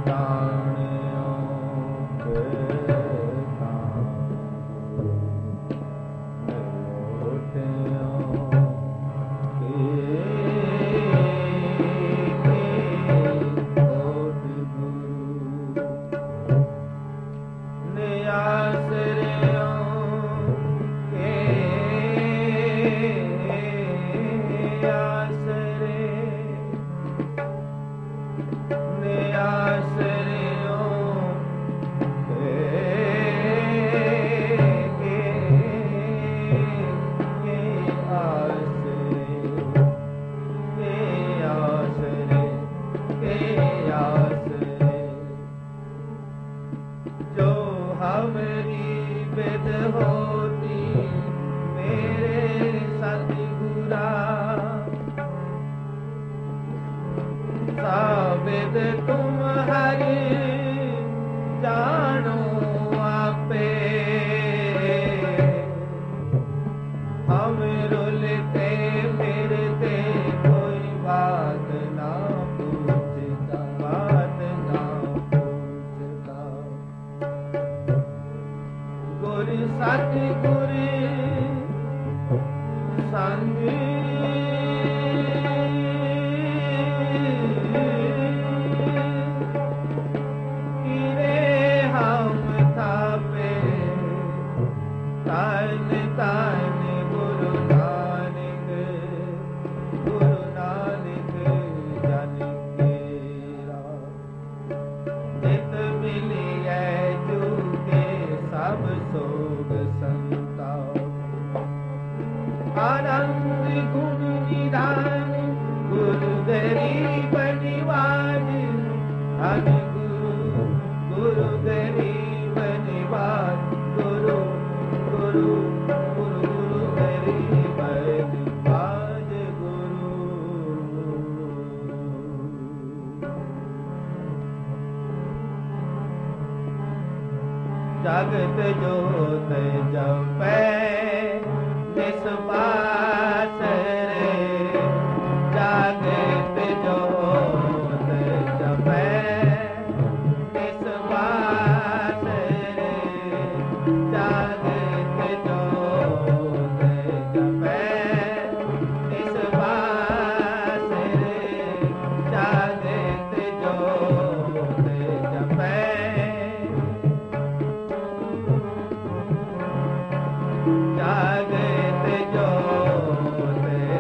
जगत जोत जपै निस्पास रे, जगत जोत जपै निस्पास रे, जगत जोत जपै निस्पास रे, जगत जोत जपै जागत जोत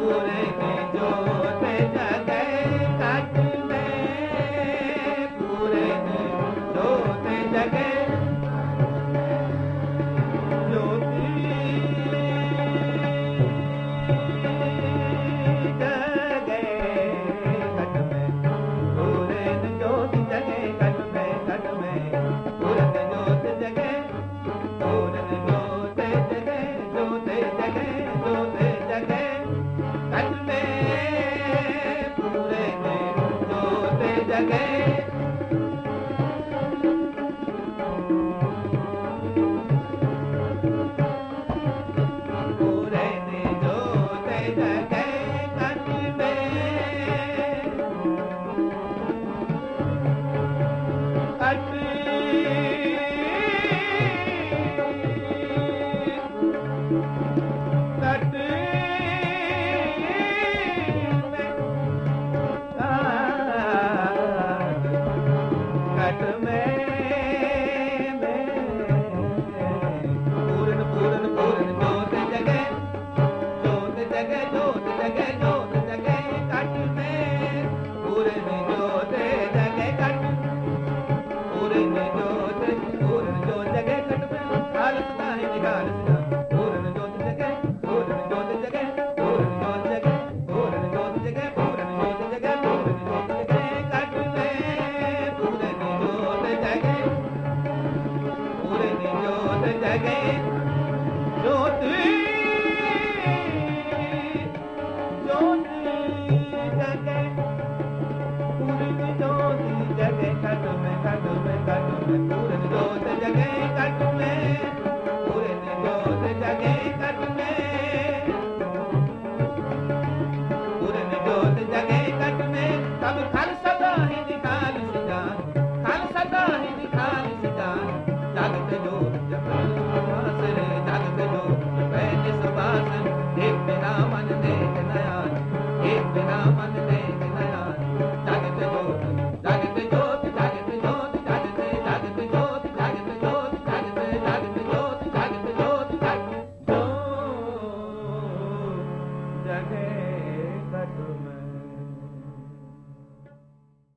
पूरे में जोत जगे कट में पूरे में जोत जगे ज्योति जगे कट में पूरे में जोत जगे कट में पूरे में जोत जगे पूरे में जोत जगे जोत जगे जोत जगे कट में पूरे में जोत जगे पूरे में जोत जगे कट में कट कट कट में पूरन पूरन पूरन जोत जगे जोत जगे जोत जगे जोत जगे कट में पूरन जोत जगे कट पूरन जोत जगे कट में हालत नाही निकाल पूरन जोत जगे पूरन जोत जगे पूरन जोत जगे पूरन जोत जगे पूरन जोत जगे पूरन जोत जगे कट में पूरन जोत जगे पूरन जोत जगे ज्योति ज्योति जगे